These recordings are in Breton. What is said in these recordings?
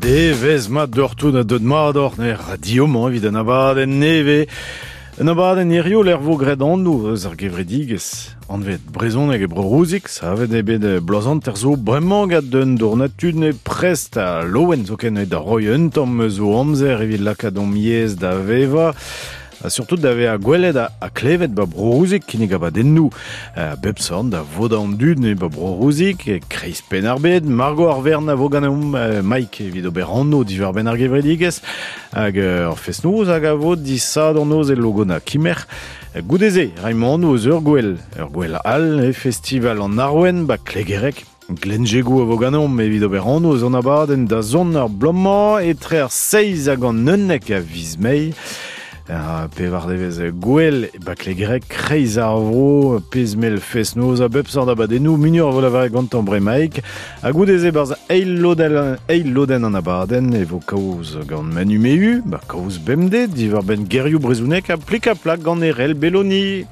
Devez ma dortoun a deud mador ne radio evit an abadenn neve. An abadenn irio l'ervo gredan nou eus ar gevredigez. An vet brezhoneg e brorouzik, savet ebet blazant er zo bremañ gant den dournatud ne prest a loen zo ken da roi un tamm zo amzer evit lakadon miez da veva. Surtout d'ave a gwelet a klevet ba brorouzik kinnig abadenn nou. Bepsan da vodan dud ne ba brorouzik, kreiz pen ar bed, margo ar vern a voganom Mike evit ober anno divar ben ar gevredigez, hag ar fes noz hag a vod disad an noz e logona kimer. Goudeze, raimant noz ur gwel all e festival an Arwen ba klegerek. Glenjegou a voganom evit ober anno an abadenn da zon ar blomma e tre ar seiz hag an nennek a vizmei. Pe war devez gwell bak le grek kreiz ar vro pezmel fes noz a bepsand abadennou munur vol avar gantan bremaik a goudeze barz eil loden an abaden e vo kaouz gant manu meu kaouz bemde divar ben gerioù brezhounek a plik a plak gant erel beloni.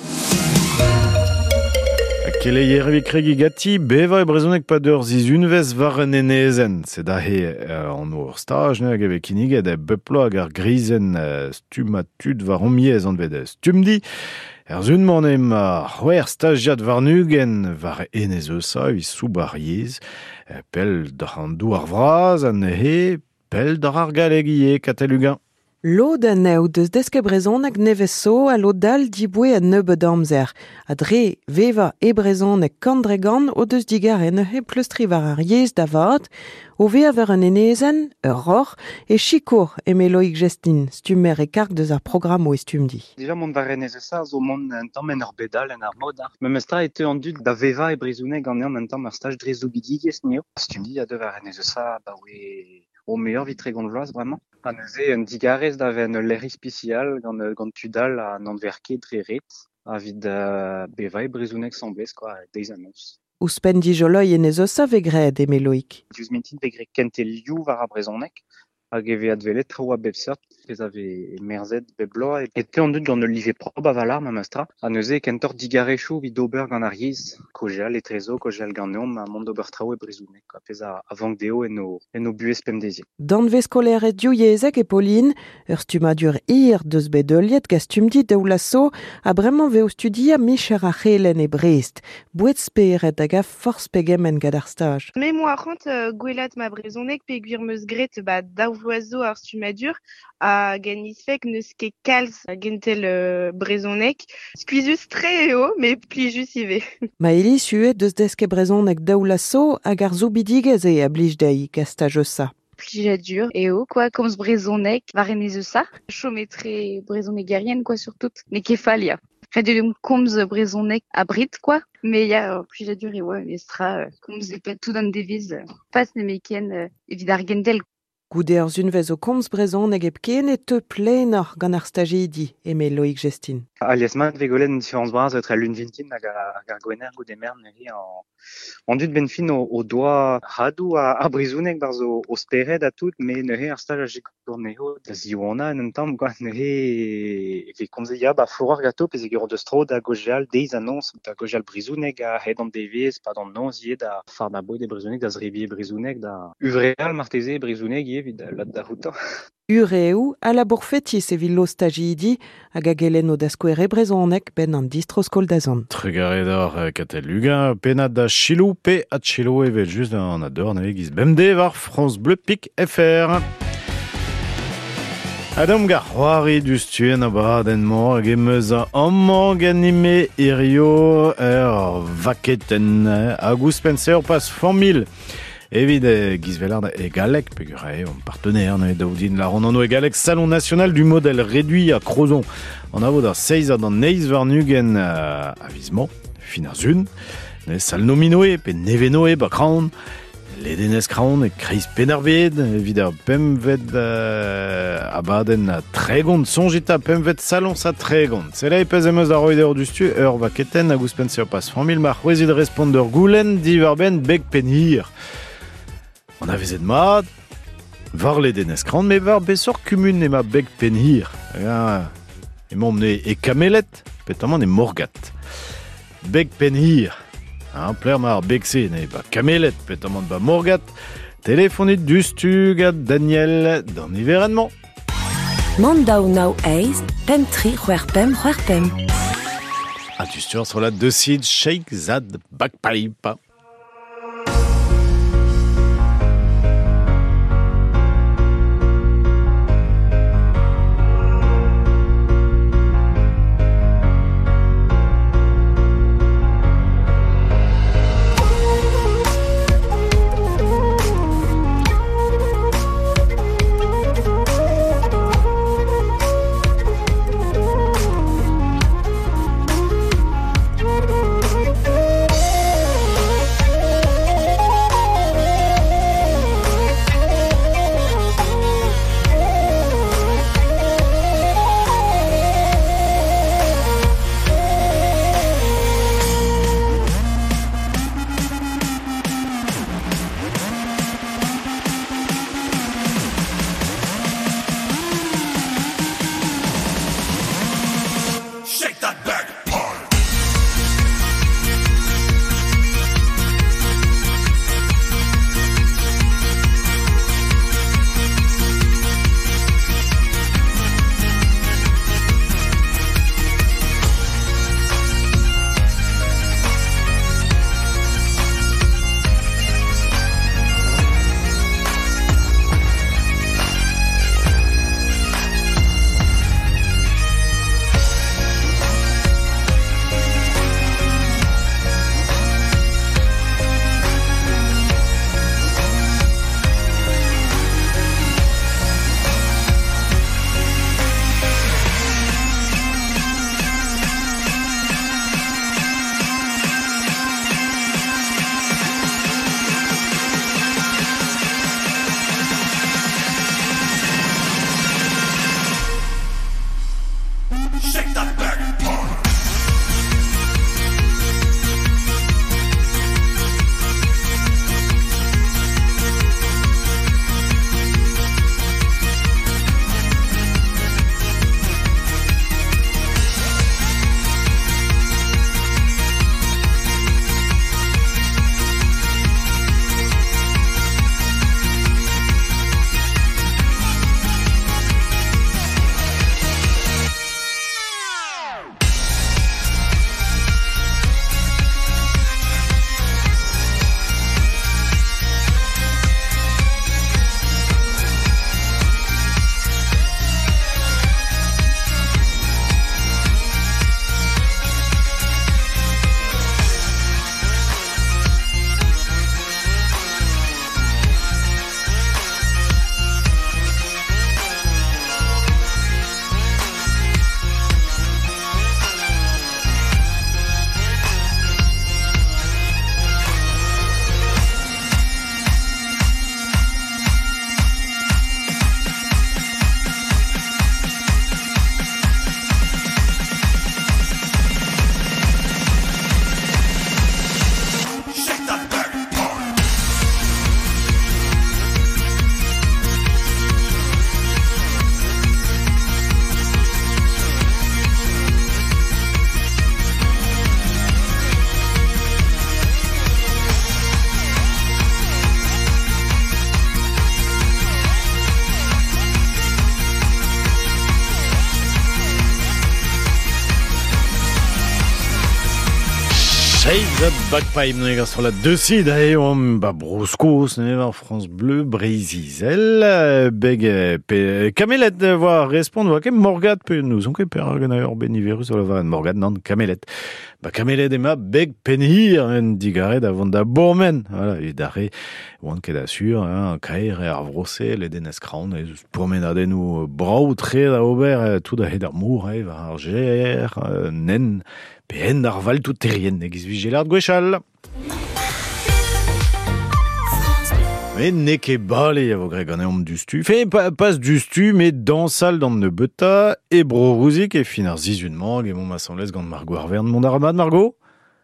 Kele yervi kregi gati, beva e brezhoneg pa d'ur zizunvez war en enezen. Se da he an ur staj ne hag eve kinniget e beplo hag ar grizen stumatud war omiez an vet stumdi. Zun man em c'hwer stagiat war nugen war enez eusa evit sou bar yez. Pel d'ar an dou ar vraz an he, pel d'ar ar galeg ie katelugañ. Loden eo deus deske brezhoneg nevez so a lodal diboue a nebeud amzer. A dre, veva e brezhoneg kandregan o deus digaren e pleustri war ar yez da vat, o ve aver an enezen, ur ror, e chikour eme Loïc Gestin, stumer e karg deus ar program o estumdi. Dija mont war enez sa zo mont un tamm en ur bedal en ar mod. Mem estra ete an dud da veva e brezhoneg an ean un tamm ar staj drezo bidigez nio. Stumdi a deus war enez sa ba oe o meilleur vitre gant vloaz vraiment. Han eze un digarez da ven lerri spicial gant tudal a nanverket dre ret a vid beva e brezhoneg sambez quoi deiz annons. Ouspenn dijoloi enez sa vegred eme Loïc. Diouz mintin vegre kentel var a brezhoneg hag eve advelet traoù a bepseurt pez ave merzet bebloa et te an dud gant live prob avalar ma mastra a neuze kentor digarechou vid ober gant ar yez kojal etrezo kojal gant neom a mont ober traoù e brezhoneg pez a vank deo en o buez pemdeziek. Danve skoler e diou yezek e Pauline, ur stumadur hir deus bedoliet ga stumdi daou lasso a bremañ veo studia micher a c'helen e Brest. Bouet speret hag a force pegemen gad ar staj. Me moarant gwelat ma brezhoneg pe gwir meus gret daou vloazo ar stumadur a gannisfek neus ket kalz gentel brezhoneg. Skuizus tre eo, me plijus ive. Ma Eli sue deus deske brezhoneg daou lasso hag ar zo bidigez e a blij dei ga staj sa. Plijadur eo, quoi, komz brezhoneg war enez sa. Chometre brezhonegarien, quoi, surtout. Ne kefalia. Redulum komz brezhoneg a brit, quoi. Mais ya plijadur eo, estra komz epet tout an deviz. Pas ne meken evit ar gentel. Goude ar zunvez o komz brezhoneg ep ken e te plenor gant ar stajidi, eme Loïc Gestin. Alias mat vegolet différence braz etre lun vintin hag ar gwener goude mern eri an dud ben fin o doa radou a brezhoneg barz o speret a tout, me neuze ar staj a jekour neho da ziwana en un tamm, quoi, neuze ve komze ya ba forar gato pez egor deus tro da gojal deiz annons da gojal brezhoneg a hed an devez pa d'an nonziet da far da boi de brezhoneg da zrebier brezhoneg da uvreal marteze brezhoneg vid lat da houta. Ureu a labour fetis e villo stajidi hag a gelen o daskouer e brezhoneg ben an distro-skol da zon. Tregaret ar katelugañ, penat da chilou pe a chilo evel just an ador neve giz bemde war France Bleu Pik FR. Adam gar c'hoari du stuen abadenn mor hag emeuz amman ganime irio vaketen hag ouspense pas 100 000. Evit gizvelard e galek pegure on partenaire ne daoudin la ronano e galek salon national du modèle réduit à Crozon. On a vod ar 6 an neiz war nugen a vizman fin ar zun ne sal nominoe pe nevenoe ba kraon ledenez kraon e kreiz penerved evit ar pemved abadenn a tregont sonjita pemved salon sa tregont. Sela e pez emeuz da roide du stu ur vaketen hag ouspense pas 100 000 mar c'hwezit responder goulen divar ben beg penhir. On a vezet mat, var ledenez kran, me var besor kumun ema beg penhir. Emom ne e kamelet, petaman e morgat. Beg penhir, pler mar begse ne ba kamelet, petaman ba morgat, téléphonit du stug à Daniel dans l'événement. Mandao now eiz, pem tri, pem. Ah, tu sur la deux sides, Sheikh Zad Bakpaïpa. Shade Bagpipe neger sur la deux sides et on ba broscos never France Bleu Brésil beg Camelet voir répondre va que Morgat peut nous on que peragnaeur benivirus sur la van Morgat non Camelet ba Camelet et ma beg penhir en digare davant da bormen voilà et d'arrêt on que d'assure un caire et arvrosé les denes crown et promenade nous brautré da ober tout da d'amour et va arger nen Pen d'arval tout terrien, egiz vigilard gwechal. Mais n'est que balé à vos greganeum du stu. Fait pas du stu, mais dans salle dans ne beta, et bro rouzik et finar zizun mang, et mon maçon les gant Margot Arverne, mon armade Margot.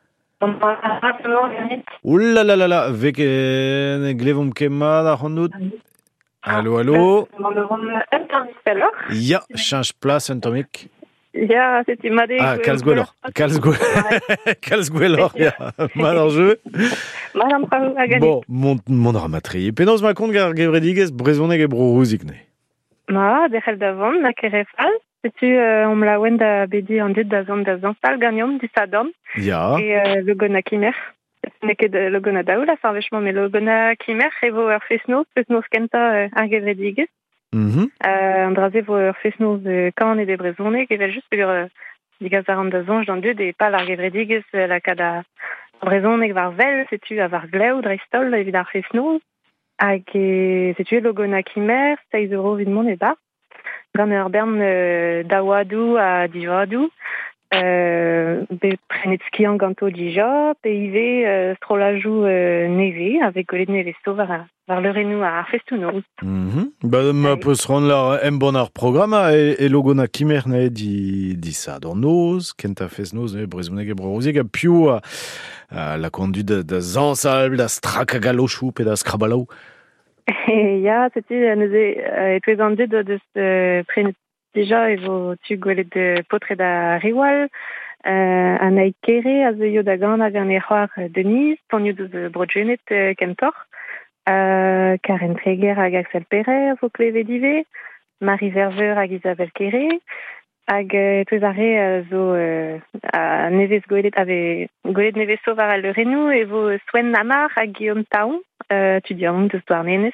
Oula la la la, vek glevum kema da honnout. Allô, allô. Ya, change place, entomik. Ya, c'est tu m'as dit. Ah, Kalsgwellor. Kalsgwellor, ya. Mal en jeu. Madame Prahou, a gagné. Bon, mon dramatri. Penaos ma kont gar gevredigez brezhoneg e brorouzik ne. Ma, derrel d'avant, na kerefal. C'est-tu, on me la wen da bedi en dit da zon sal gagnum, du sadom. Ya. Et le gona kimer. N'est que le gona daou, la sarvechement, mais le gona kimer, et vo ur fesno skenta ar gevredigez. An draze vo ur fesno kan e de brezhoneg, evel just ur digaz a ran da zonj d'an dud e pal ar gevredigez la kada brezhoneg var vel, c'est-tu a var gleo dreistol evit ar fesno. Hag c'est-tu le gona kimer, 6 € videmont e bar. Gant ur bern daouadou a divadou. Be prenet skiant ganto dija, pe ive strolajou neve, avec golet de neve sto var le renou ar festounoz. Ba ma peus ran lar bon ar programa e logona kimer ne di sad an noz, kenta fest noz ne brezhoneg e brorouzik a piou a la conduite da zansal, da strak a galochou pe da skrabalau. Ya, c'est-tu neuze e twez an dud deus prenet dija evo tu golet de potre da riwal, an aig kere a zeuio da gant hag an e c'hoar Denise, tonioù deus brodjenet kentor, Karen Treger hag Axel Perret a vo kleve dive, Marie Verveur hag Isabelle Kere, hag twez are zo a nevez golet ave golet nevez so var al renou evo Swen Namar hag Guillaume Taon, tu diamont deus doar nenez.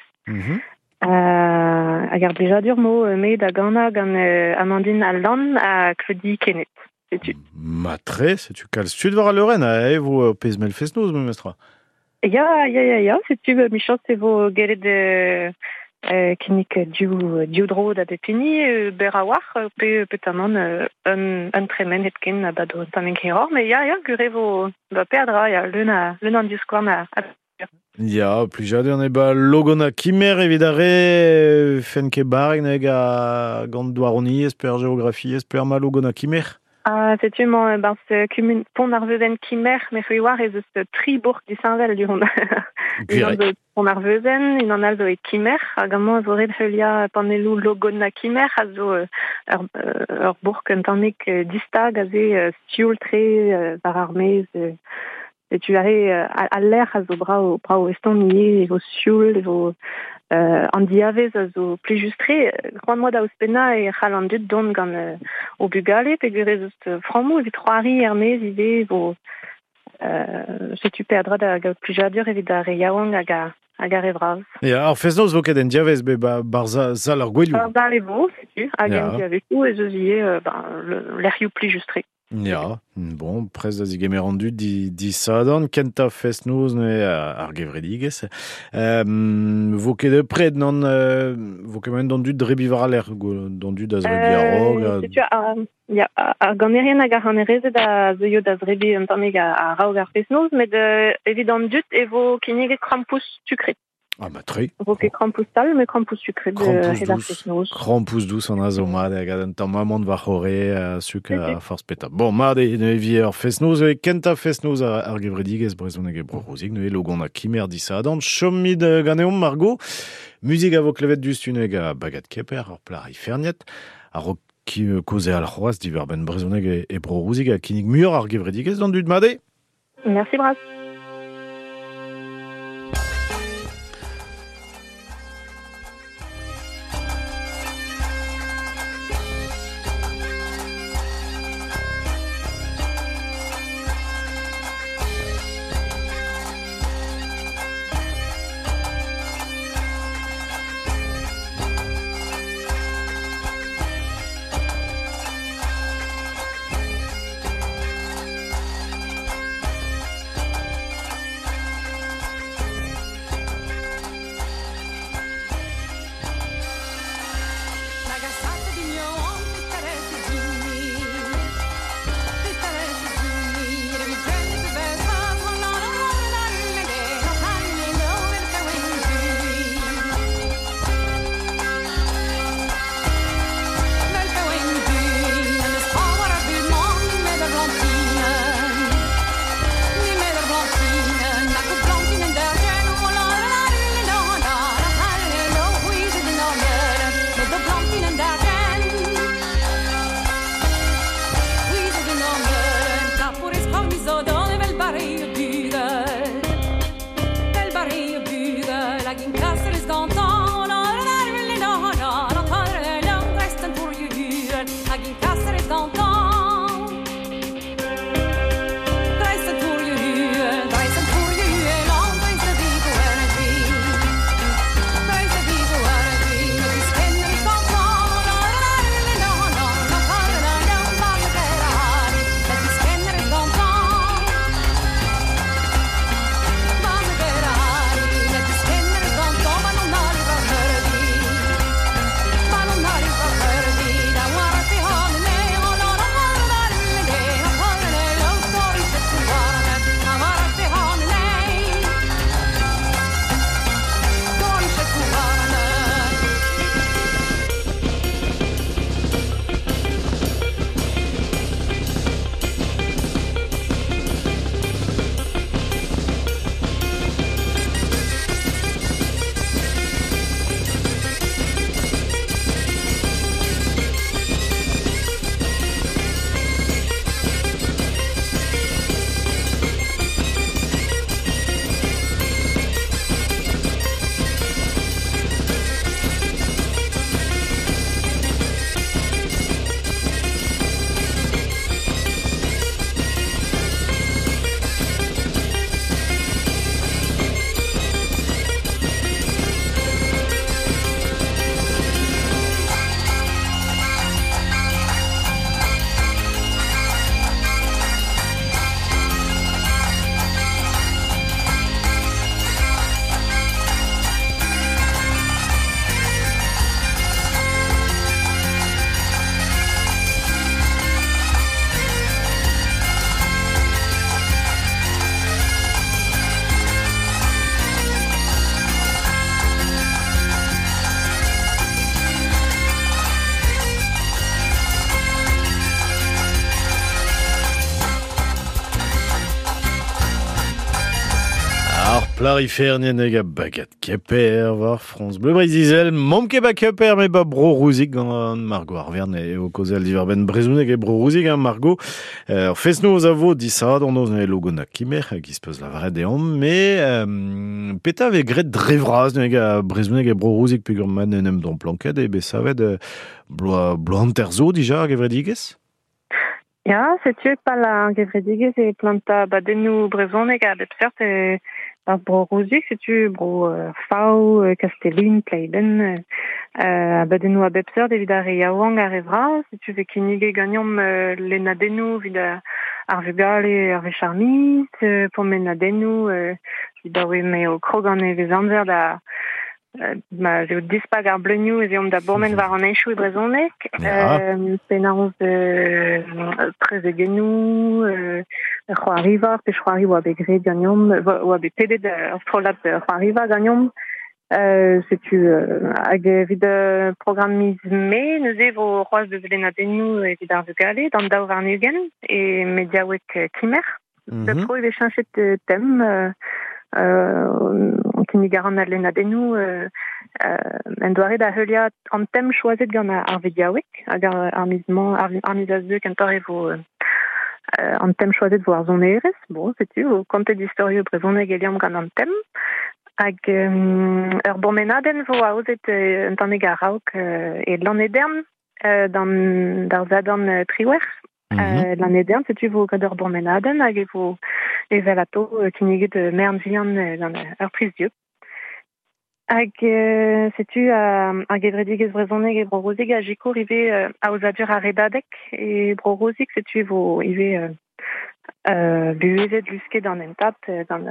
Hag ar blejadur mo me da gana gant Amandine Aldan a Claudie Kenneth, c'est-tu. Matre, c'est-tu kal stud war al euren a evo pezmel festnoz me mestra. Ya, c'est-tu michos evo gelet de kinnik diou-dro da depini ber a war, pe petamant un tremen etken a bado tamen keror, mais ya, gure vo va perdra, ya, leun an diouskouarn a Ya, plijadur ne ba logona kimer evidare fen ke bareg neg a gant douaroni, esper geographie, esper ma logona kimer. Ah, c'est-tu mon bars kumun pont arveuzen kimer, me feu war ez eus tribourg du Saint-Vel du hon. Pont arveuzen, in an alzo e kimer, hag amañ zo red heulia panelou logona kimer, a zo ur bourg un tannek distag a ze stioul tre var armez. Et tu arrêt à l'air à zo brao estonnier evo sioul evo andiavez a zo plijustré grand mois da ospena e c'hallan dud don gant o bugale pe gure eus framou evit c'hoari ernez ive evo setu perdra da gaout plijadur evit da re yaouang hag a revraz. Ya, ar festnoz vo ket en diavez be bar zal ar gwellioù. Bar zal evo, setu, hag en diavekou ez eus ie l'erioù plijustré. Ya, bon, prez da zigemer an dud di sadan, kenta festnoz ne ar gevredigez. Vo ket pred nan, vo ket men dan dud dre war l'air, dan dud da zrebi a rog. Ya, ar ganerien hag ar hanereze da zeuio da zrebi un tannig a raog ar festnoz, met evit an dud evo kinnig e krampous sucré. Ah, ma tre. Vo ket krampous tal, me krampous sucré de ar festnoz. Krampous dous an azo mad, hag an tammament va c'hore suk a farz peta. Bon, mad ne vi ar festnoz, kenta festnoz ar gevredigez brezhoneg e brorouzik, ne logon a kimer di sadan, chommid ganeom Margot, musik a vo klevet dust uneg a bagat keper, ar plari ferniet, a ro koze al c'hoaz diver ben brezhoneg e brorouzik a kinnig muior ar gevredigez dan dud made. Merci bras. Plarifernienne ega bagat keper war France Bleu Brésil mom ke ba keper me ba bro rousig gant Margot Arverne et au causel diverben brezounek e bro rousig Margot fes nous avo disad on nos logona kimer qui se pose la vraie de homme mais peta ave gret drevraz ega brezounek e bro rousig pegur man enem don planket e be savet blo anterzo dija gevredigez. Ja, setu pa la gevredigez e planta badennou brezonek a bepsert e ar bro rousig setu bro fau, Castellin, Pleiben, badennou a bepsert evit ar yaouang ar evra, setu ve kinige gagnam lenadennou vid ar vugale ar vecharmit, pommenadennou vid a oe me o krogan e vez anver da ma veo dispag ar bleugnoù e veom da bourmen war an enchou e brezonek penaos trezegennou c'hoariva pe c'hoari oa be gret gagnam oa be pedet astrolat c'hoariva gagnam setu hag vid programmiz me neuze vo c'hoaz de velenadennou evit ar vugale dan daou varnugen e mediaouek kimer da pro e vez chanchet tem kinigaran ar lenadennou en doare da heulia an tem choazet gant ar vediaouek hag ar mizaz deuk kentor e vo an tem choazet vo ar zon erez bon setu o kantet historio brezonek eliam gant an tem hag ur bourmenadenn vo a ozet un tammig a raok e lanedern d'ar zadan triwer l'annedern setu vo gant ur bourmenadenn hag e vo evel ato kiniget mern vihan gant ur priz dieu. Hag setu a gevredigez brezonek e bro rousig a jiko rive a ozadur a redadek e bro rousig setu vo ive buezet lusket d'an entat gant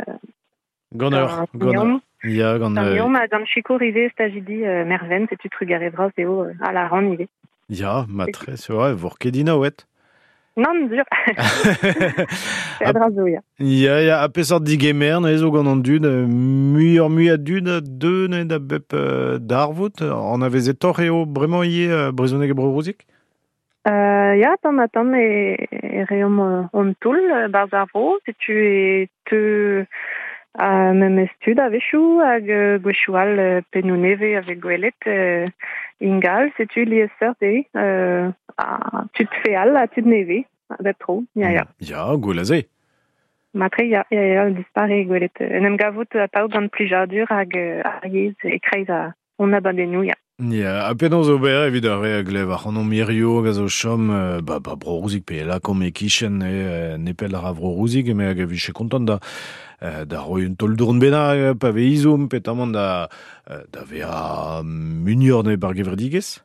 ya gant gant chiko rive stagidi merven setu trug a revraz eo a la ran ive. Ya, matres, ouais, vor kedina ouet. Non, dur. C'est adrazo, ya. Ya, a pesart digemer, ne zo gant an dud, mui a dud, deux ne da bep d'arvout, an avez etor eo bremañ ie brezonek e bro rousig? Ya, tamm e reom on toul, barz ar vro, setu e te mem estud a vechou hag gwechoual penou neve avek gwelet ingal, setu liesert tud feal a tud neve, bep tro, ya. Ya, gwelaze. Matre, ya, dispare gwelet. En em gavout a taout gant plijadur hag a yez e kreiz a on abadennou, ya. Ya, a penaos ober evit a re a glev ar c'hanon mirio gaz o chom bro rousig pe la kom e kichen nepel ar avro rousig me hag a viche kontant da roi un tol dourn bena pa ve izoum petamant da ve a munior ne bar gevredigez?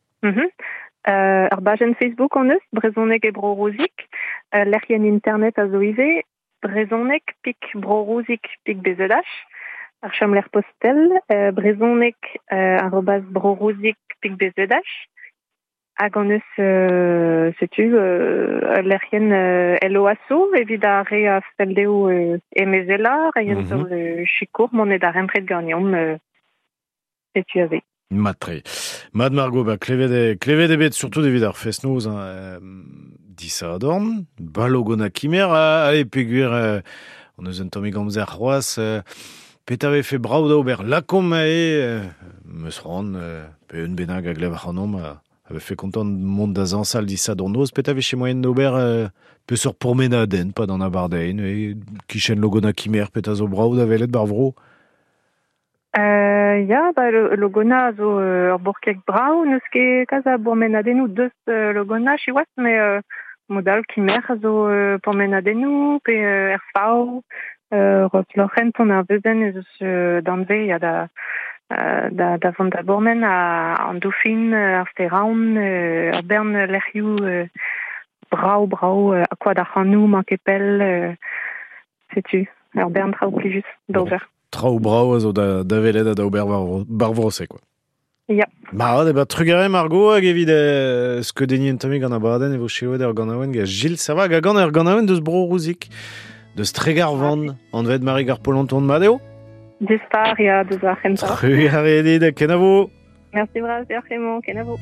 Ar bajen Facebook on eus, brezonek e bro rousig, lerien internet a zo ive, brezonek pik bro rousig pik bezedach, ar chom ler postel, brezonek @brorousig pik bezedach, hag on eus setu lerien LOASO, evit a re a feldeo emezela, reien sur chikour, monet a rempret gagnam setu ave. Matre. Mad Margot, klevet e bet surtout devid ar fest-noz disa adorn, balogona kimer, ale peguer on eus un tommig amzer c'hoaz, pet ave fe brav da ober lakom meus ran, pe un benag a glev ar c'hanom, ave fe kontant mont da zansal disa adornoz, pet ave che moyen ober peus ur pourmenadenn, pa d'an abardein, kichen logona kimer, pet a zo brav da velet bar vro. Ya, logona zo ur bourkek brau, neus ket kaza bourmenadennou deus logona chiouat, me modal kimer zo bourmenadennou, pe er fau, rotlochen ton ar veuzen eus danve, ya da vont da bourmen an doufin, ar steraon, ar bern lerioù brau, a koad ar c'hanou, mankepel, setu, ar bern trao plijus, d'ober. Trao brau a zo da velet a da ober bar vrose, quoi. Ya. Trugare Margot hag evit skeudenni un tammig gant abadenn e vo cheouet ur gant aouen ga Gilles Serva hag gant ur gant aouen deus bro rousig, deus tregar van an vet marig ar polanton madeo? Dispar, ya, deus ar c'hentar. Trugare edit, kenavo. Merci braz, deus c'hemon, kenavo.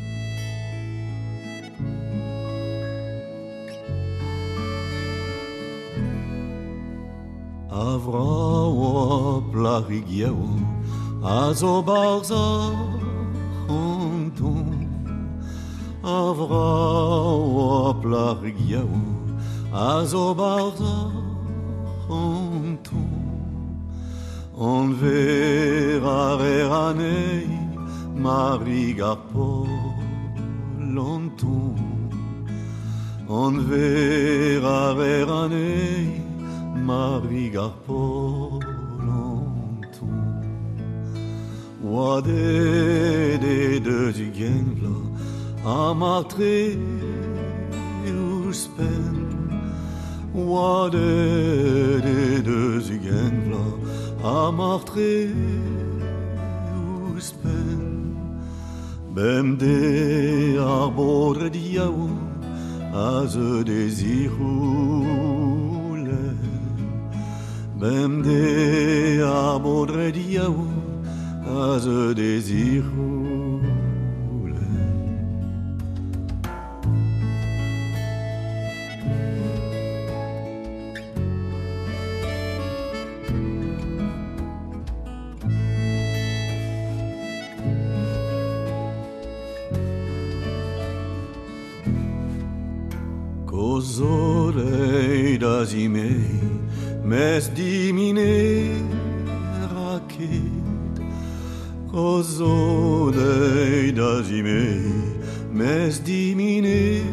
Avrawa plarigiawo azo barza honton Avrawa plarigiawo azo barza honton On verra veranei marigapo lonton On verra veranei marigapo lonton Wade de du genvla amatre uspen Wade de du genvla amatre uspen Bem de arbore diao az desiroule Bem de arbore diao az desiroule Cozorei das imei mes dimine rachet Cozorei das imei mes dimine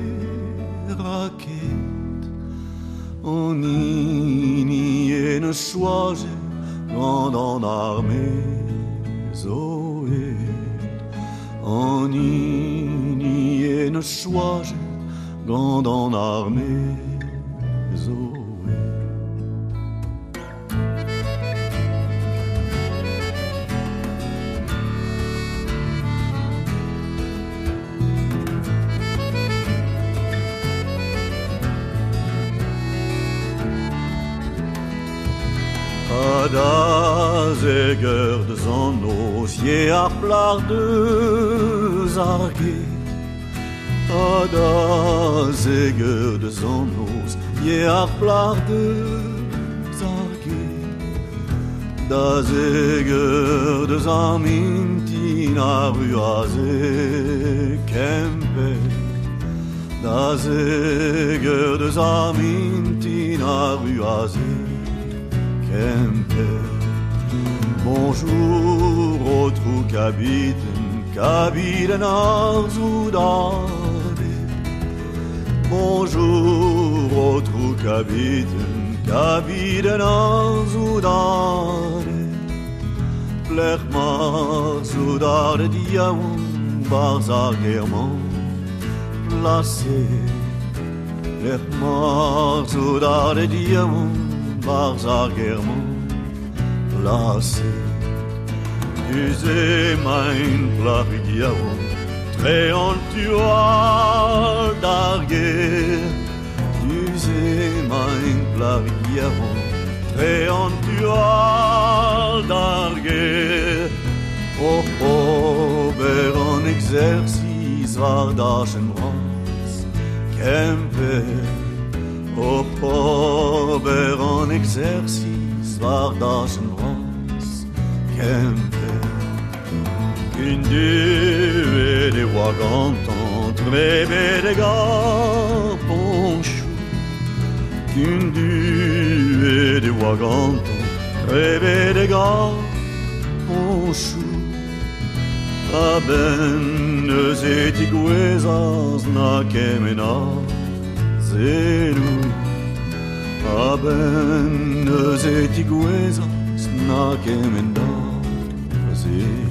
rachet Onini e ne soise grand en armée zoé Onini e ne soise grand en armée Zoé Da zeger de zon osier ar plar de zarget Da zeger de zon osier ar plar de zarget Da zeger de zamintin ar ruaze kempe Da zeger de zamintin ar ruaze kempe Bonjour au trou qu'habiten arzudade Bonjour au trou qu'habiten arzudade Plech marzudade diaoum barzar german placé Plech marzudade diaoum barzar german placé Use mein plarigiao Treontual d'arguer Use mein plarigiao Treontual d'arguer Oh, ber en exercice war daschen Rans Kempe Oh, ber en exercice war daschen Rans Kempe Qu'une duée des wagantons Trébé des gars ponchou Qu'une duée des wagantons Trébé des gars ponchou A ben neus etigouezaz na kemena zenu A ben neus etigouezaz na kemena zenu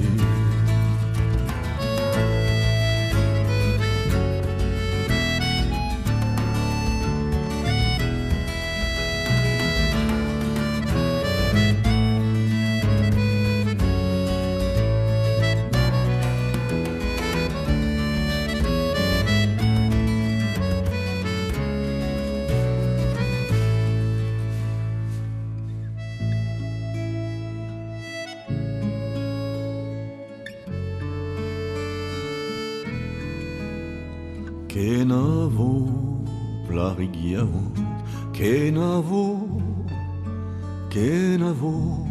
Kenavo plarigiao Kenavo Kenavo,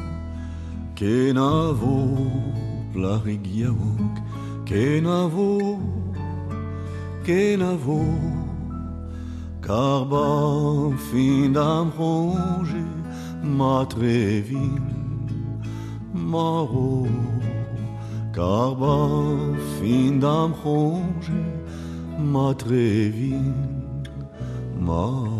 Kenavo, Plarigiaok, Kenavo, Kenavo, Carban findam ronge, Matrevin, Maro, Carban findam ronge, Matrevin, Maro.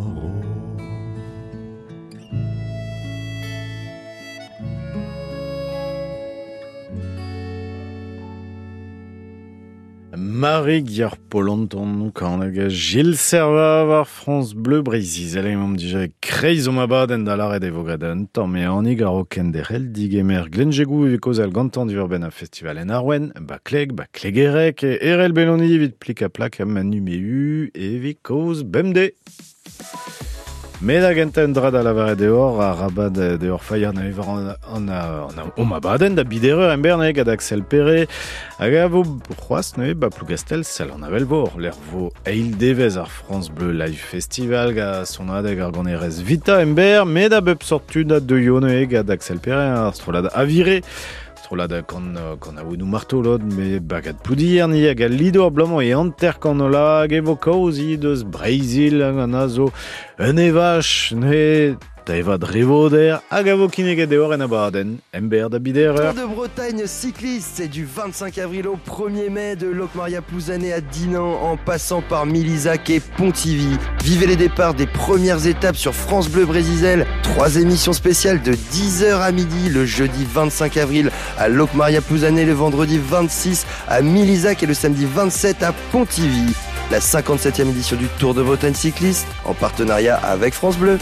Marie Guerre-Polanton, quand Gilles Serva var France Bleu Brésil, elle est même déjà crazy au mabad en d'alar et des vogradens, tant mais en igaro kenderel digemer glengegou et cause al gantan du Urbana Festival en Arwen, baklegerek et Erel Belloni vite plic à plaque à manu meu et vicose bemde. Medagenten drad a lavare dehors, a rabad dehors feier na evar an o mabaden da bidere en berneg ad Axel Perret, hag a vo c'hoaz ne ba plougastel sel an avel vor, l'er vo eil devez ar France Bleu Live Festival ga son adeg ar ganerez vita en ber, med a bep sortu da deuio neeg ad Axel Perret ar strolad avire, strolad kan a ounou martolod, me bagad ploudir ni hag a lido blamant e anter kan la hag evo kaozi deus Brésil hag an azo un evach ne da eva drevoder hag a vo kineget deor en abaden ember da biderer. Tour de Bretagne cycliste, c'est du 25 avril au 1er mai de Locmaria Plouzané à Dinan en passant par Milizac et Pontivy. Vivez les départs des premières étapes sur France Bleu Brésil. 3 émissions spéciales de 10h à midi le jeudi 25 avril à Locmaria Plouzané, le vendredi 26 à Milizac et le samedi 27 à Pontivy. La 57e édition du Tour de Bretagne cycliste en partenariat avec France Bleu.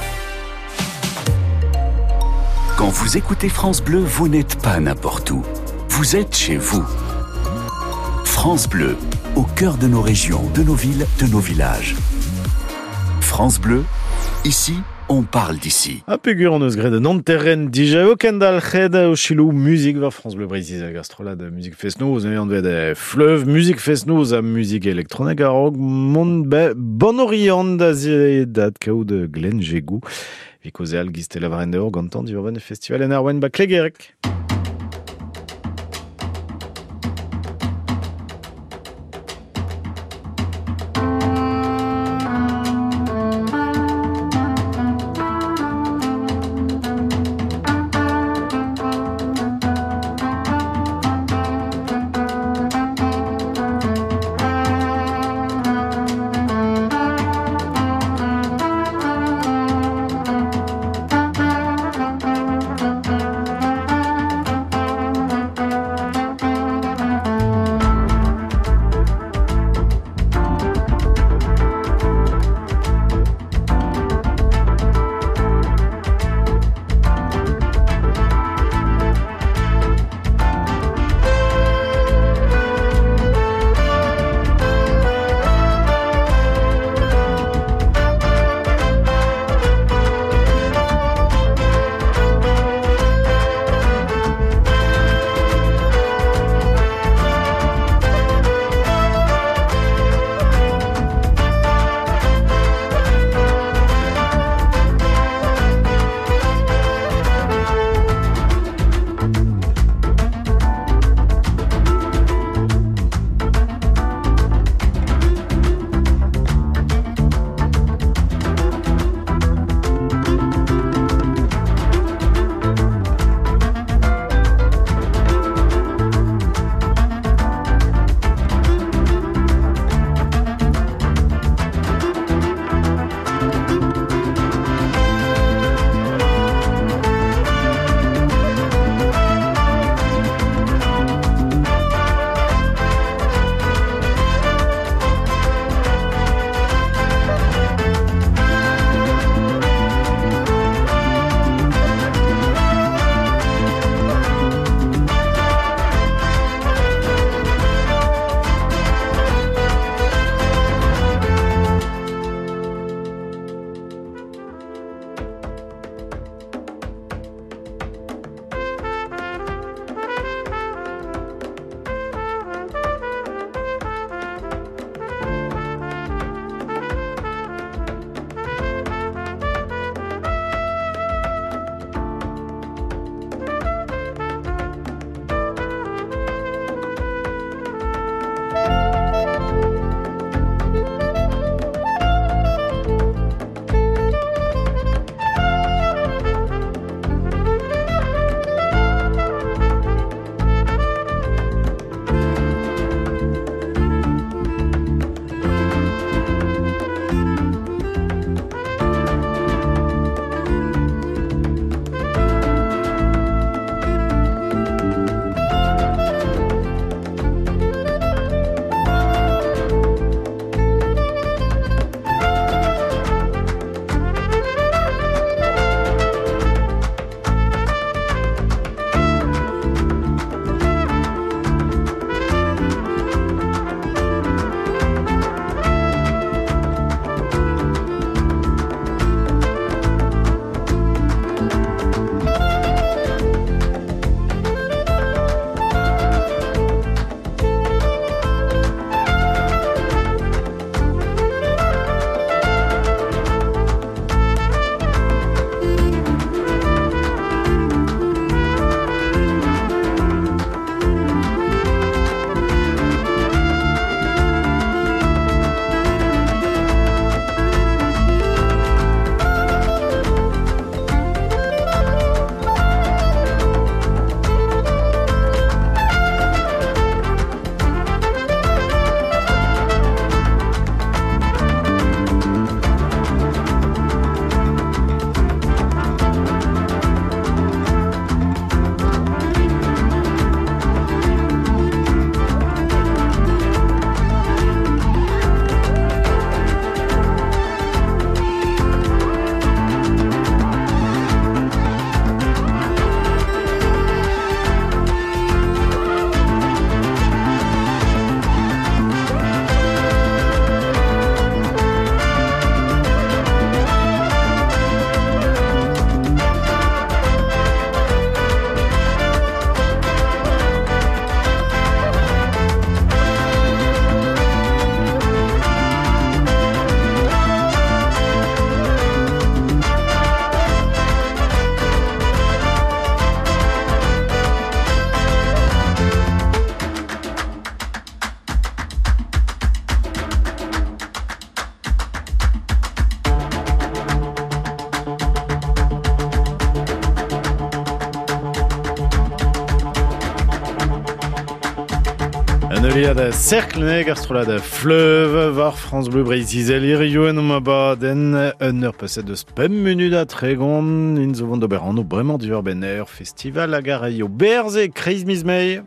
Quand vous écoutez France Bleu, vous n'êtes pas n'importe où. Vous êtes chez vous. France Bleu, au cœur de nos régions, de nos villes, de nos villages. France Bleu, ici, on parle d'ici. A pegur an eus gret an terren dija o kendal c'hed o chilou musique va France Bleu Brésil a gastrola de musique festnoz an vet fleuve musique festnoz a musique électronique a rog mont bon orient da dat kao de glengegou vikoze al giste lavaren deor gantan du Urbana Festival en Arwen baklegerek. de cercle neg astrola de fleuve var France Bleu Brésil irio en ma baden un heure passé de spem minute à Trégon in zo vont d'ober anno bremañ diver ben festival a garaio berze kreiz miz mei.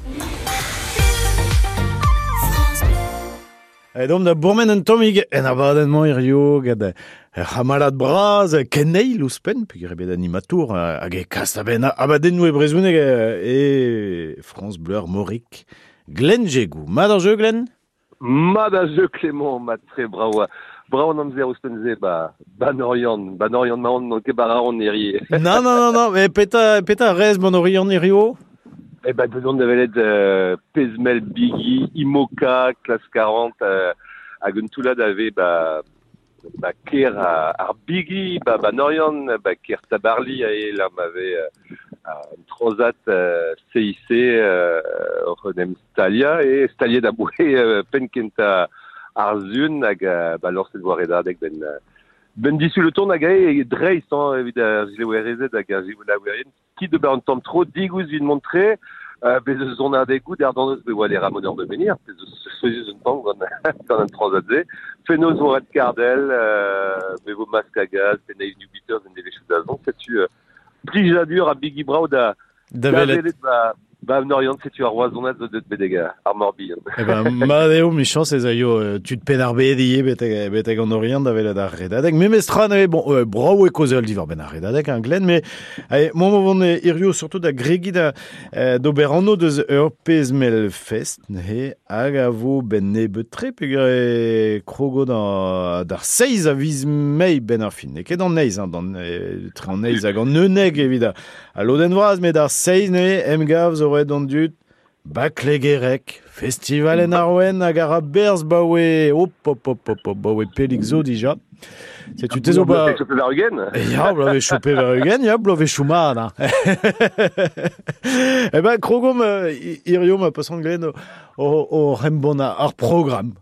Et donc da bourmen en tomig en a baden man irio gade Ramalad braz, kenneil ouspen, puis rebet animatour, hag e kast ben abaden nou e brezounek e France Bleu Armorique. Glenn Jégou. Mad ar jeu, Glenn? Mad ar jeu, Clément, mad tre braoua. Braoua namzer ouspenze, ban orion ma on ket bara on erie. Non, mais peta rez ban orion erio? Eh ben, dedans de velet Pezmel, Biggie, Imoca, classe 40, hag un toulad ave, ker ar Biggie, ban orion, ker tabarli, là m'avait un transat CIC Renem Stalia et Stalia d'aboué penkenta arzun hag lorset voaredadek ben dissu le tourne hag e dreist evit zile werezet hag zivona werien ki de un temps trop digouz vin montre bez eus zon ar degout er danneus be wale ramoneur de menir bez eus un temps gant un transat ze fenoz voared kardel bevo mask a gaz peneiv New Beaters en devechou da zon setu plijadur a Biggie Brau da velet Norion setu ar roazonat zo deut bedega ar morbi. Eh ben, madeo, mi chans ez aio, tu te pen ar bedie beteg an Norion da velet ar redadek. Me mestran, bon, brau e kozel divar ben ar redadek, Glenn, mais mon vont irio surtout da gregi da d'ober anno deus ur pezmel fest, hag a vo ben ne betre, peogre krogo d'ar seiz a viz mei ben ar fin. Ne ket an neiz, tre an neiz hag an neuneg evida. A loden vraz, met d'ar seiz ne, emgav zo red an dut, baklegerek, festival en arwen hag ar berz baoe, baoe pelik zo dija. Tu tezo ba... Blove chope verrugen? Ya, blove chope verrugen, ya, blove choumad. Eh ben, krogom, irio ma pasan Glenn o rembona ar program.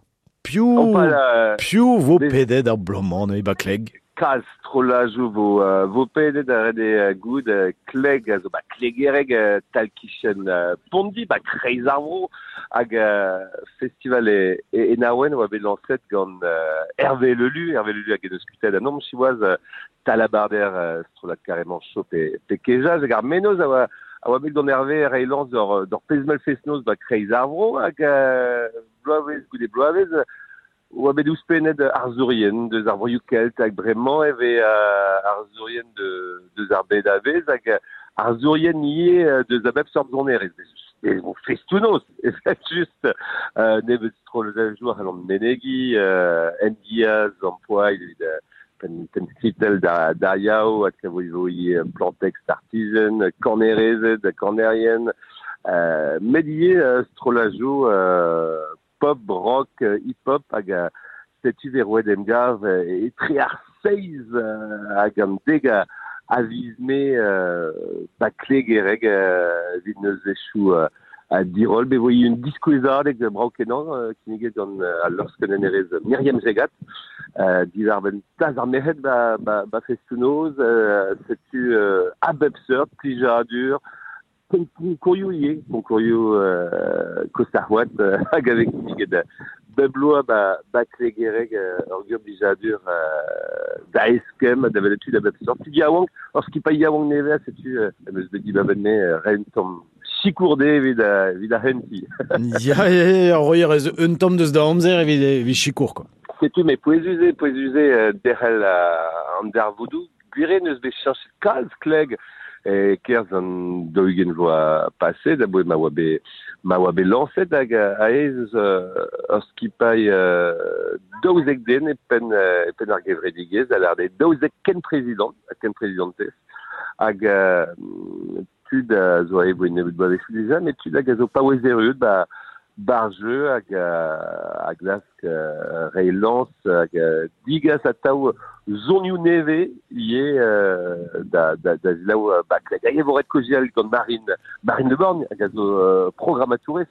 Piou vo pedet ar blomman e bakleg. Kalz trolajou vo pedet a rede goud kleg, zo klegereg talkichen pondi, kreiz arvro hag festival e naouen oa bet lancet gant Hervé Lelu hag eus kutet an om chivoaz talabarder strolat karement chop pe kejaz hag ar menoz a bet gant Hervé reilans d'or pezmel festnoz kreiz arvro hag bloavez goude bloavez oa bet ouspenet ar zourien deus ar vroioù-kelt hag bremañ eve ar zourien deus ar bed avez hag ar zourien ie deus a bep sort zonerez. Et bon, festounos, et c'est juste nevet strolajou ar an menegi, Ndiaz, Ampoa, pen skritel da yao, hag kavoivoie Plantex Artisan, Cornerezet, Cornerien, medie strolajou pop, rock, hip-hop, hag setu verouet emgav, et tre ar seiz hag an deg a vizme baklegereg vid neus echou a dirol, be voie un diskouezadeg brau kenan, kiniget gant a lorsken enerez Myriam Zegat, divar ben taz ar mehet festounoz, setu a bep seurt, plijadur, konkourioù kostarwat hag avek kiniget bebloa baklegereg ur gur blijadur da eskem da veletud a bep seurt. Tu yaouank, or skipa yaouank neve, setu eus bet dibabenne reun tom chikourde vid a henti. Ya, royer un tom deus da amzer evit chikour, quoi. Setu, me poezuze derhel an der vodou, gwire neus bet chanchet kalz kleg, et kerz an doigen voa pase, da boe ma oa be lancet hag a ez ur skipai daouzek den e pen ar gevredigez, a l'ar de daouzek ken prezidantez, hag tud zo a evo en evit boa vechou deja, met tud hag a zo pa oez erud, barjeu hag lask reilans hag digas a tao zonioù neve lié da zilaou bakleg. Hag evo ret kozial gant Marine Le Borgne hag a zo programmatourez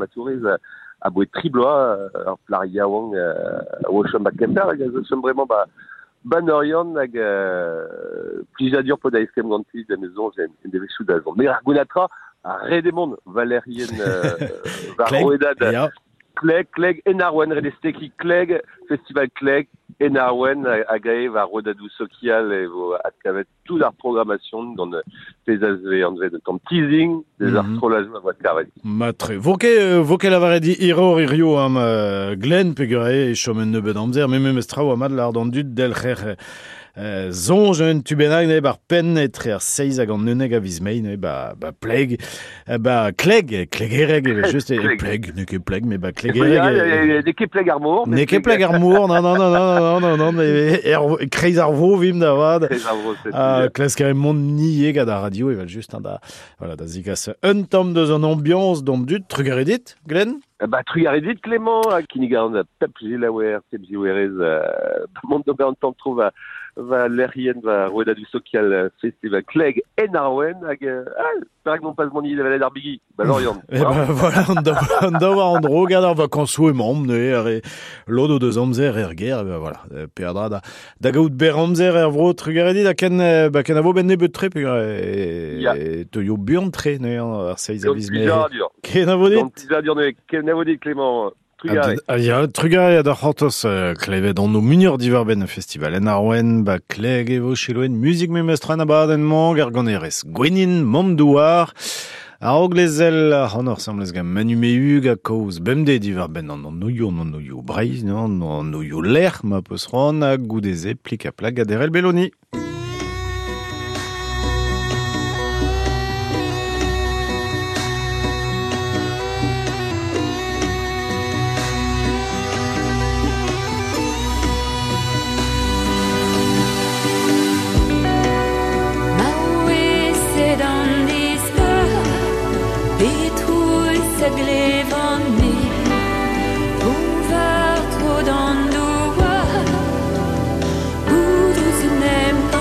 a boe tribloa ar plar yaouank a oa chom kemper hag a zo chom bremañ Norion hag plijadur po da eskem gant tud da mezon en devechou da zon. Me ar gounatra redemont Valérien Varoedad Clegg Enarwen redesteki Clegg Festival Clegg Enarwen a gae Varoedadou Sokial et vo atkavet tout la programmation dans les ASV en de tom teasing des astrolajou a voit kavet. Matre. Voke la varedi irio am Glenn pegare e chomen neubet amzer mais mestra ou amad l'art dut del cher zonj un tubenag ne bar pen et trer 6 hag an neuneg a vizmei ne pleg Clegg juste pleg ne ket pleg mais Clegg ne ket pleg armour non mais kreiz arvo vim da vad klas carrément nié gad a radio et juste da voilà da zigas un tom de son ambiance dom dut trugaredit Glenn trugaredit Clément kinigan pep gilawer pep giwerez mont d'ober un temps trouve Valérien Varoedadou Sokial Festival Clegg Enarwen hag perk non pas mon idée valet d'arbigi Lorient voilà on doit en droga da vacances ou mom ne lodo de zamzer guerre voilà perdra da gaout beramzer vro trugaredit da ken avo ben ne betre et to yo burn tre ne ar seiz avizme ken avo dit ken avo dit Clément Trugare da c'hantos klevet an no munir divar ben festival en arwen Clegg evo cheloen musik memestran abaden mong ar ganerez gwenin mamdouar a oglezel honor semblez gam manu meug a kaoz bemde divar ben an noio breiz an noio ler ma peus ran a goudeze plik a plag a derel beloni. Glevani, ouvert trop dans nous, où nous n'aimons pas.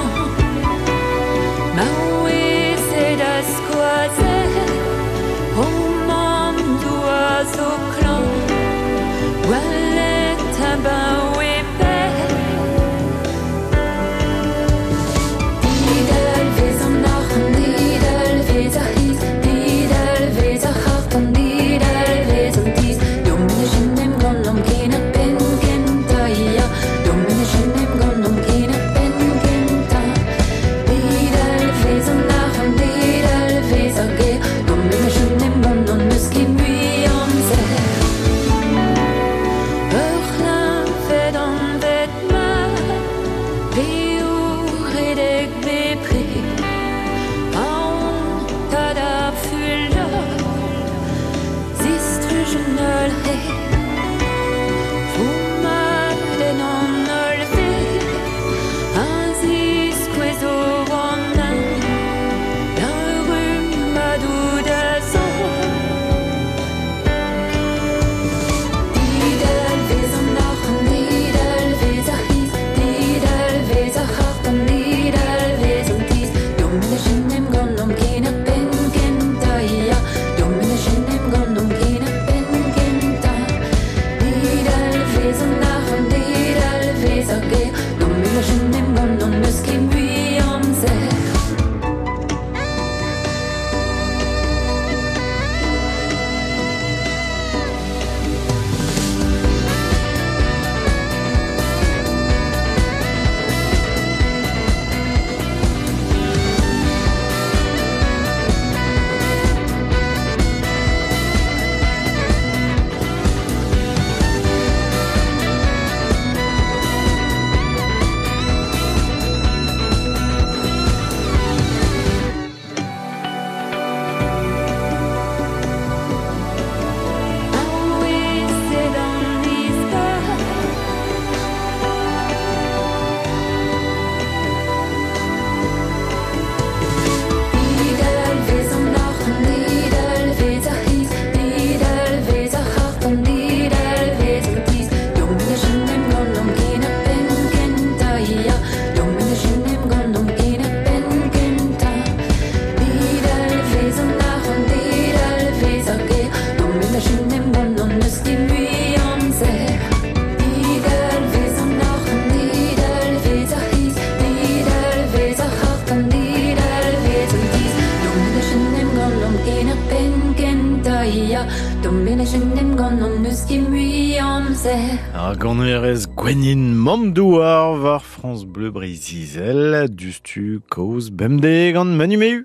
Ar ganerez gwenin mamdouar war France Bleu Brezizel, dustu koz bemdeg an menu meu.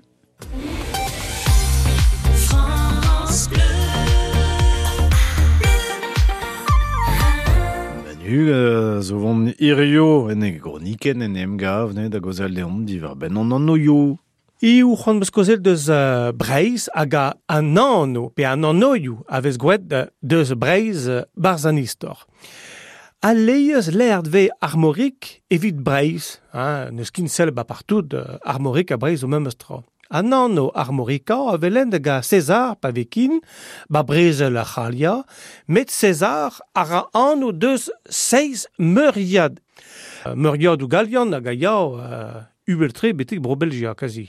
Zo vont irio en e groniken en emgav ne da gozel deom divar ben an annoio. Iou c'hoant meus kozel deus Breiz hag an anno pe an annoioù a vez gouet deus Breiz barz an istor. A leiez l'aerd ve armorik evit Breiz, neus kin sel ba partout armorik a Breiz o memes tra. An anno armorika a velen da César pa vekin, ba brezel a c'halia, met César ar a anno deus 6 meuriad. Meuriad ou galian hag a yao ubeltre betek bro Belgia, kazi.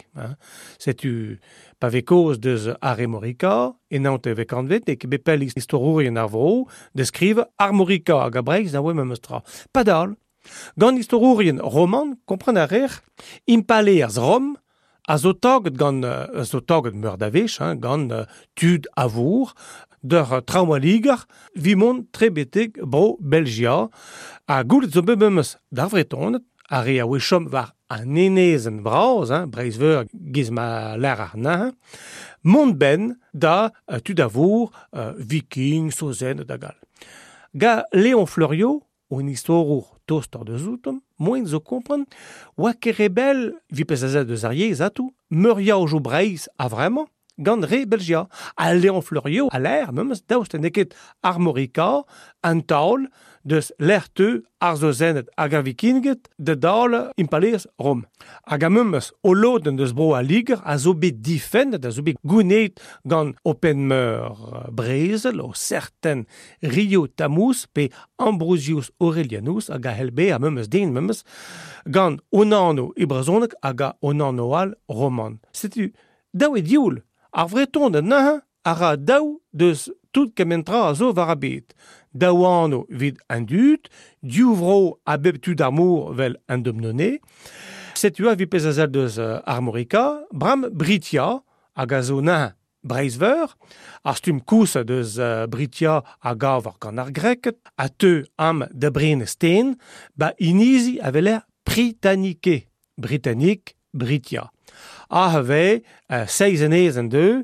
Setu pa vekoz deus armorika, e nant e vek anvet, e bepel istorurien ar vro, deskriv armorika hag a Breiz na oe memes tra. Padal, gant istorurien roman, kompren a rer, impaleers Rom, a zo taget gant meur da vech, gant tud avour, d'ur traumaligar, vimon tre betek bro Belgia, a goulet zo bebemeus d'ar vretonet, a re a wechom war an enezen braz, Breizveur giz ma l'er ar nahin, mont ben da tud avour, viking, sozen da gal. Ga Léon Fleuriot, o un istorur tostor de zoutom, moen zo kompren, oa kerebel, vi pezazel deus ar yez atou, meuria o jo Breiz a vremañ, gant re Belgia. A Léon Fleuriot, a l'air, memes daoust en eket armorika, an taol, deus l'air teu ar zo zenet hag a vikinget, de daol impaleez Rom. Hag a memes o loden deus bro a liger, a zo bet difennet, a zo bet gounet gant open meur Brezel, o certain Rio Tamous, pe Ambrosius Aurelianus, hag a helbe a memes den memes, gant onano ibrezonek hag a onanoal roman. Setu daou e dioul, ar vreton de nahin, ara daou deus tout kementra a zo var a bet. Daouano vid an dut, diouvro a bep tud armour vel an domnone. Setu a vi pezazel deus armorika, bram Britia, hag a zo nahin Breizveur, ar stum kousa deus Britia a gav gant ar greket, a teu am da brin sten, ba inizi a vel er Britannique, Britannique, Britia. A have 6 enez en deux,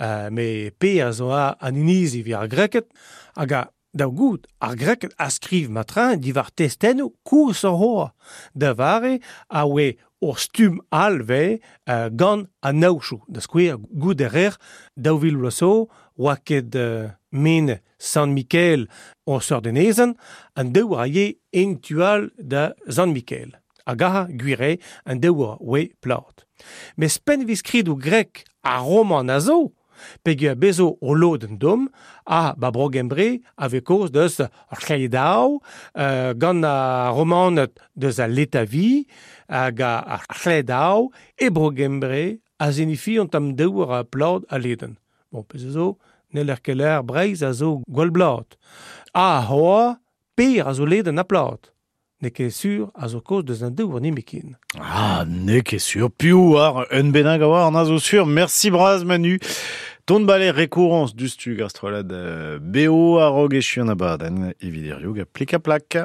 me pe a zo an inizi vi ar greket, hag a daou gout, ar greket a skriv matran divar testenno kous ar hoa. Da vare a oe ur stum alve gant a naochou. Da skouer gout rer daou vil so oa ket mene San Michael o seur denezen, an daou a ye entual da San Michael. Hag a gwire an daou a oe plaut. Me spen vi skrid ou grek a roman a zo, peg a bezo o loden dom, a ba brogembre a vekoz deus Rcheidao, gant a romanet deus a letavi, hag a Rcheidao, e brogembre a zenifi ont am daour a plaud a leden. Bon, pez zo, neller keller Breiz a zo gwell blaut. A hoa, per a zo leden a plaud. Ne ket sur a zo koz deus an daour nimekin. Ne ket sur piou ar un benag a war an a zo sur. Merci braz Manu. Ton balai récurrence du stu gastrolad BO a rog e chion abaden eviderio ga plik a plak.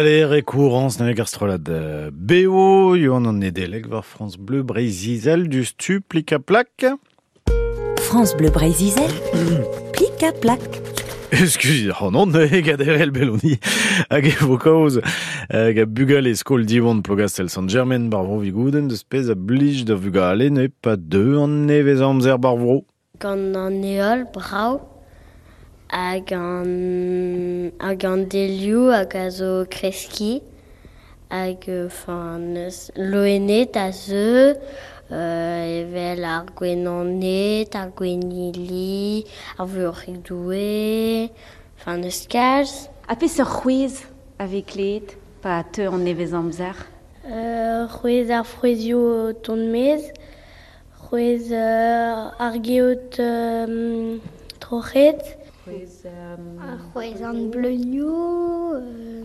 Aller courance na gastrolad BO, yon an edeleg war France Bleu Brésil du stu plik a plak. France Bleu Brésil, plik a plak. Excusez, oh non, gaderel Belloni, hag evo kaoz, hag a bugal e skol divon plogastel Saint-Germain barvro vigouden, deus pez a blij da vugale ne pa deux an nevez amzer barvro. Gant an eol brau, hag an delioù hag a zo kreski, hag loenet a zeu, evel ar gwenanet, ar gwenili, ar vuorig doue, eus kalz. Ha pe ur c'hwez a vez kleet, pa te an nevez amzer? C'hwez ar frouezio ton mez, c'hwez ar geot trochet, c'hwez an bleunioù,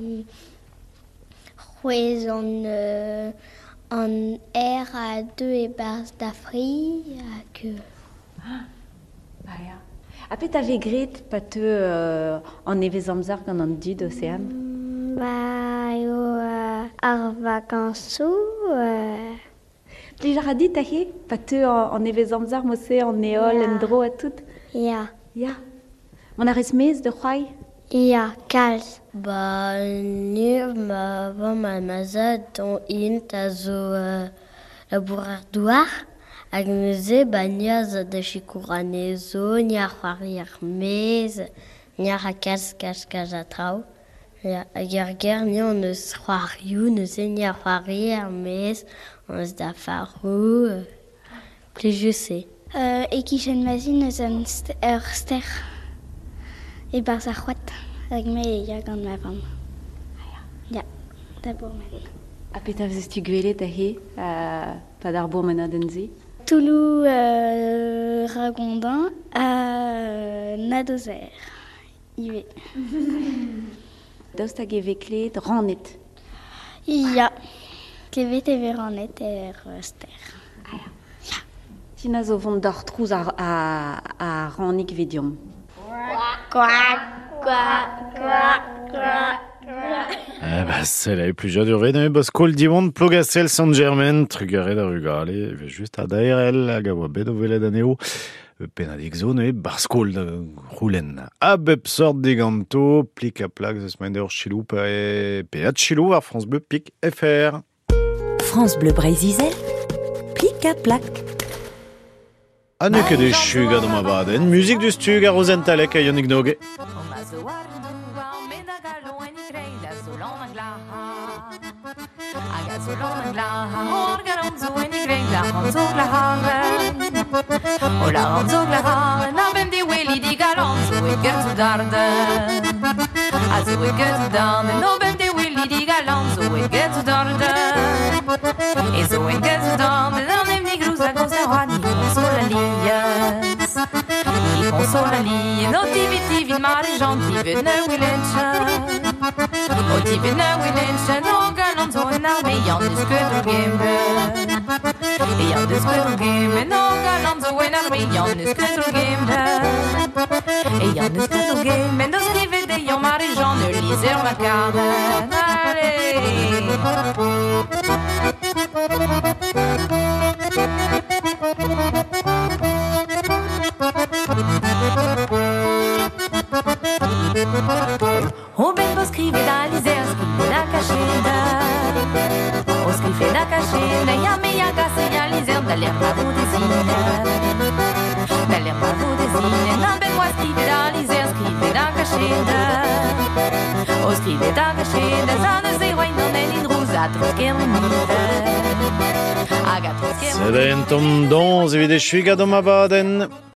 c'hwez an air a deux e bars d'afri, hag... Ha pe ta vez gret pa te an nevez amzer gant an dud osean? Eo ar vakañsoù... Plij a dit a he pa te an nevez amzer mose an eol en dro a tout? Ya. Ya. Mon a rez mez de c'hoai? Ya, kalz. Nir ma vam a mazad don int a zo labour ar douar, hag neuze ni a zo da chikouranezo, ni ar c'hoari ar mez, ni ar a kalz a trao. Hag ar ger ni an eus c'hoarioù, neuze ni ar c'hoari ar mez, an eus da farou, plejus e kichen mazin eus ur ster. E barz ar c'hoat, hag me ya gant ma vam. Ya, da bourmen. Ha pe ta vez tu gwelet a he, pa d'ar bourmen a denzi? Toulou ragondin a nadozer. Ive. Daoust hag e vez kleet ranet? Ya, klevet e vez ranet ster. Tin a zo vont d'ar trouz a rannik vediom. Quack, quack, quack, quack, quack. C'est la plus jadurée dans les skol divon plogastel Saint-Germain, trugare da rugale, juste a daerel, hag a oa bet o velet aneo, penadik zone e barskol da roulen. A bep sort de ganto, plik a plak zeus maen ur chilou pe at chilou ar France Bleu pik FR. France Bleu Brésil, plik a plak. Anne ket e chug a ma baden, musique du stug a Rosentalek a Yannick Nogue. O la ranzo glaharen, na bem de weli di galant, zo e ket to darden. A zo e ket to darden, no bem de weli di galant, zo e ket to darden. E zo e ket to darden, dan nem ni gruz a gos a roan, ni consola lias. Ni consola lias, no tivi mare gentil, ne wilenchen. O tivi ne wilenchen, no galant zo en arme, yan dus ket to gembe. E yan dus ket to gembe, no galant zo en arme, yan dus ket to gembe. E yan dus ket to gembe, no skrive de yon mare jean, ne liser ma carden. Allez! O ben vos skrive da liser, skrive da cacheda. O skrive da cacheda, ya me ya gasse ya liser, da l'air ma vous désigne. Da l'air ma vous désigne, na ben moi skrive da liser, skrive da cacheda. O skrive da cacheda, za ne se roi non en in rouza, trosker menide. C'est en tom dans evit e chug a ma baden.